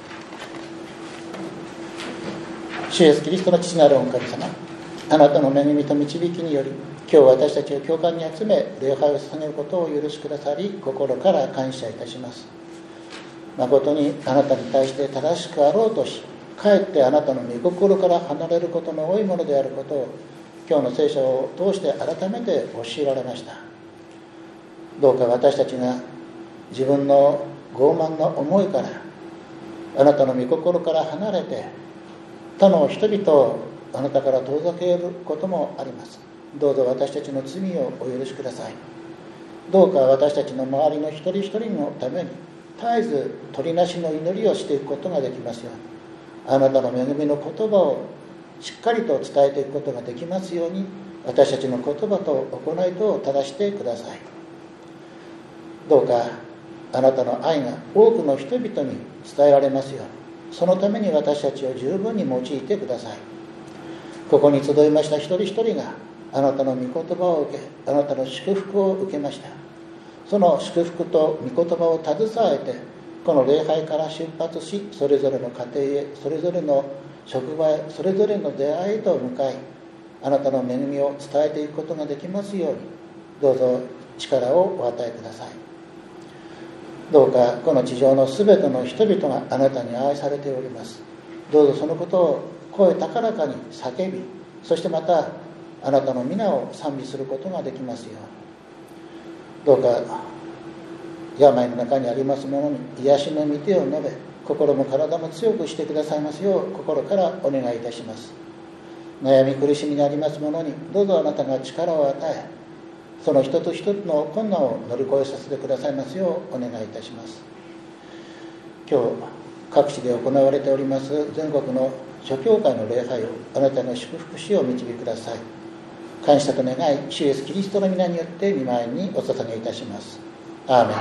主イエスキリストの父なる御神様、あなたの恵みと導きにより今日私たちを教会に集め礼拝を捧げることを許しくださり、心から感謝いたします。誠にあなたに対して正しくあろうとし、かえってあなたの御心から離れることの多いものであることを今日の聖書を通して改めて教えられました。どうか私たちが自分の傲慢な思いからあなたの御心から離れて他の人々をあなたから遠ざけることもあります。どうぞ私たちの罪をお許しください。どうか私たちの周りの一人一人のために絶えず取りなしの祈りをしていくことができますように、あなたの恵みの言葉をしっかりと伝えていくことができますように、私たちの言葉と行いとを正してください。どうかあなたの愛が多くの人々に伝えられますように、そのために私たちを十分に用いてください。ここに集いました一人一人があなたの御言葉を受け、あなたの祝福を受けました。その祝福と御言葉を携えてこの礼拝から出発し、それぞれの家庭へ、それぞれの職場へ、それぞれの出会いへと向かい、あなたの恵みを伝えていくことができますように、どうぞ力をお与えください。どうかこの地上のすべての人々があなたに愛されております。どうぞそのことを声高らかに叫び、そしてまたあなたの皆を賛美することができますように、どうか病の中にあります者に癒しの御手を述べ、心も体も強くしてくださいますよう心からお願いいたします。悩み苦しみにあります者にどうぞあなたが力を与え、その一つ一つの困難を乗り越えさせてくださいますようお願いいたします。今日各地で行われております全国の諸教会の礼拝をあなたの祝福しを導きください。感謝と願い、主イエスキリストの皆によって御前にお捧げいたします。アーメン。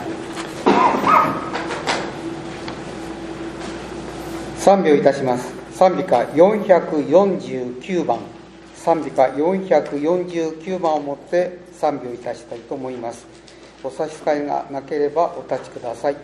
賛美をいたします。 賛美歌よんひゃくよんじゅうきゅうばん、賛美歌よんひゃくよんじゅうきゅうばんをもって賛美をいたしたいと思います。お差し支えがなければお立ちください。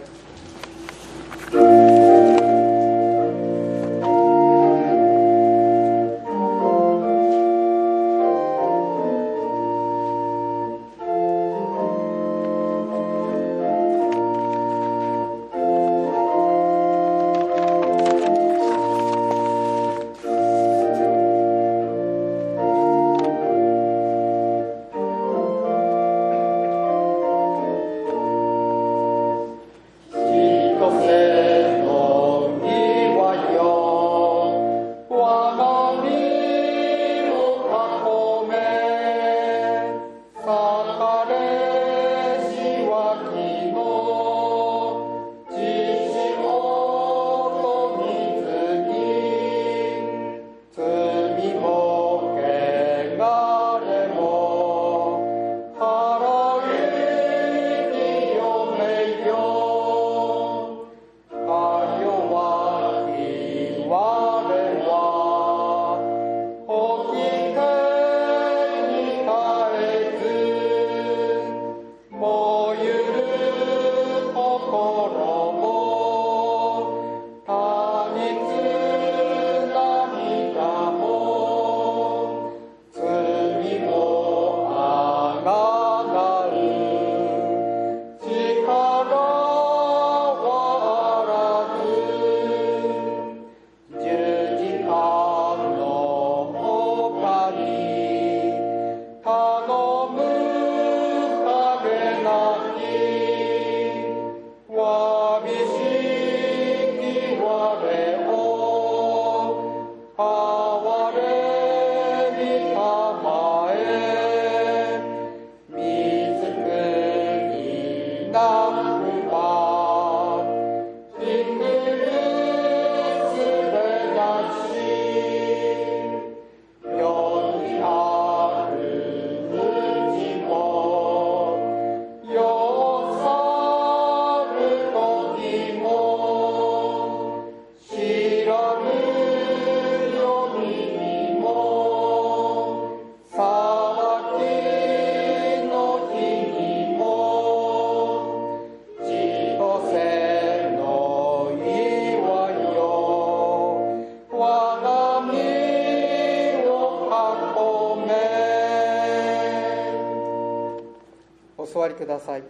お座りください。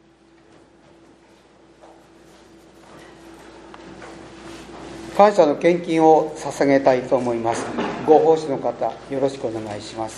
感謝の献金を捧げたいと思います。ご奉仕の方、よろしくお願いします。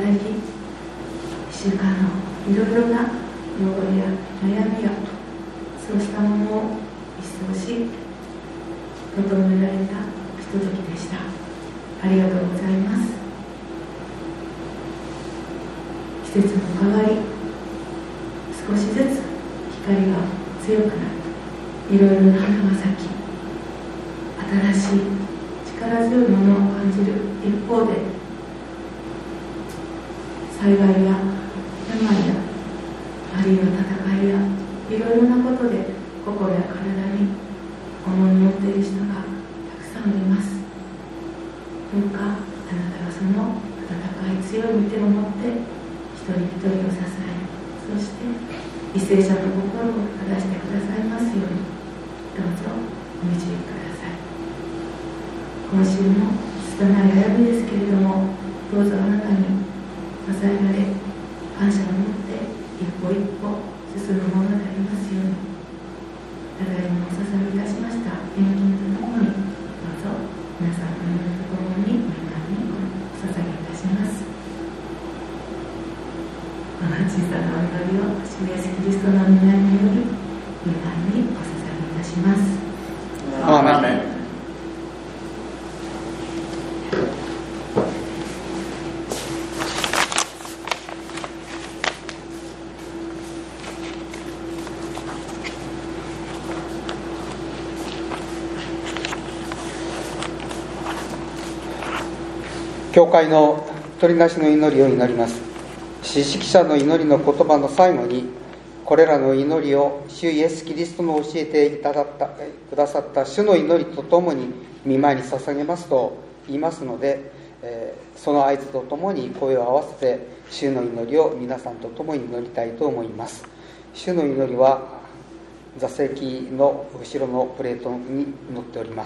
いろいろな汚れや悩みやそうしたものを一掃し整えられたひとときでした。ありがとうございます。季節も変わり、少しずつ光が強くなり、いろいろな花が咲き、新しい力強いものを感じる一方で、災害や病やあるいは戦いやいろいろなことで心や体に重荷を持っている人がたくさんいます。どうかあなたがその温かい強い御手を持って一人一人を支え、そして為政者の心を正してくださいますように、どうぞお導きください。今週も拙い歩みですけれども、どうぞあなたに支えられ、感謝を持って一歩一歩進むものでありますように。ただいまお捧げいたしました献金とともに、どうぞ皆さんの祈りとともに御前にお捧げいたします。この小さなお祈りを主イエスキリストの皆により御前にお捧げいたします。 アーメン。教会の取りなしの祈りを祈ります。司式者の祈りの言葉の最後に、これらの祈りを主イエスキリストの教えていただったくださった主の祈りとともに御前に捧げますと言いますので、えー、その合図とともに声を合わせて主の祈りを皆さんとともに祈りたいと思います。主の祈りは座席の後ろのプレートに載っております。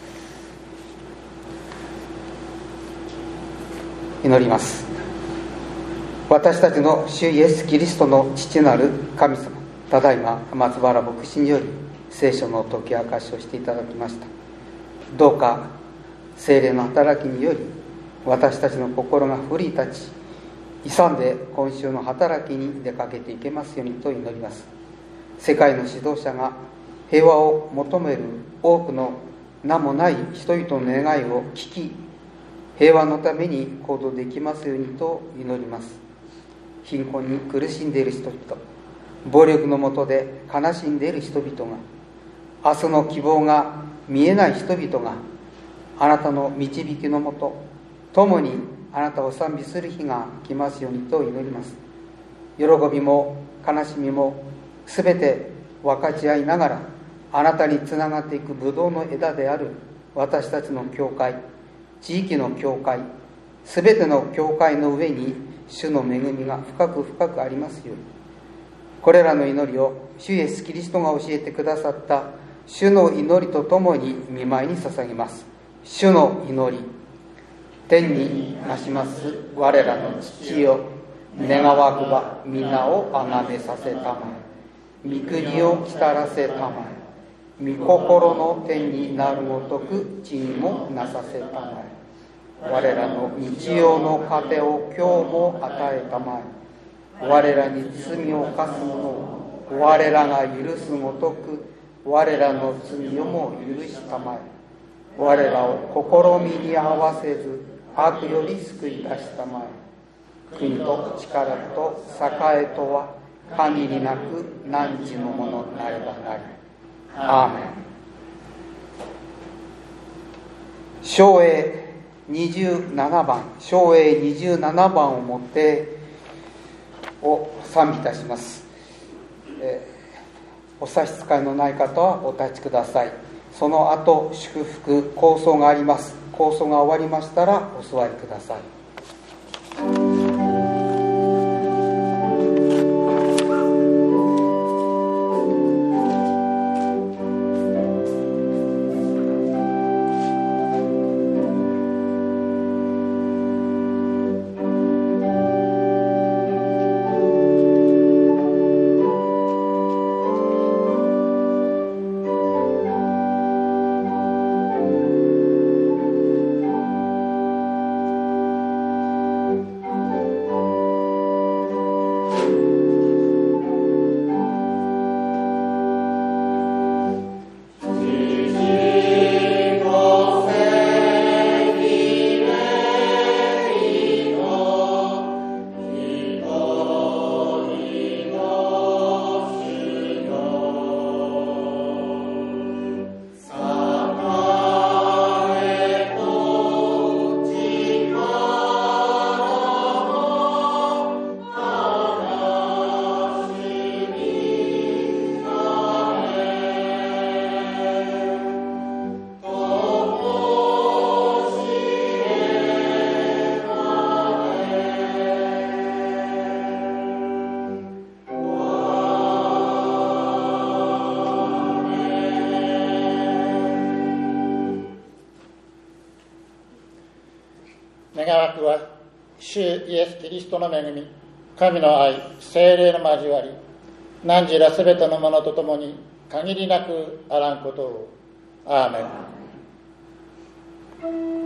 祈ります。私たちの主イエスキリストの父なる神様、ただいま松原牧師により聖書の解き明かしをしていただきました。どうか聖霊の働きにより私たちの心が奮い立ち、勇んで今週の働きに出かけていけますようにと祈ります。世界の指導者が平和を求める多くの名もない人々の願いを聞き、平和のために行動できますようにと祈ります。貧困に苦しんでいる人々、暴力の下で悲しんでいる人々が、明日の希望が見えない人々があなたの導きのもと共にあなたを賛美する日が来ますようにと祈ります。喜びも悲しみもすべて分かち合いながら、あなたにつながっていくブドウの枝である私たちの教会、地域の教会、すべての教会の上に主の恵みが深く深くありますように。これらの祈りを主イエスキリストが教えてくださった主の祈りとともに御前に捧げます。主の祈り。天になします我らの父よ、願わくば皆をあがめさせたまえ。御国を来たらせたまえ。御心の天になるごとく地にもなさせたまえ。我らの日曜の糧を今日も与えたまえ。我らに罪を犯す者を我らが許すごとく我らの罪をも許したまえ。我らを試みに合わせず悪より救い出したまえ。国と力と栄とは限りなく汝のものなればなり。アーメン。唱詠にじゅうななばん、唱詠にじゅうななばんをもってを賛美いたします。えー、お差し支えのない方はお立ちください。その後祝福構想があります。構想が終わりましたらお座りください。 願わくは主イエス・キリストの恵み、神の愛、聖霊の交わり、汝らすべてのものとともに限りなくあらんことを。アーメン。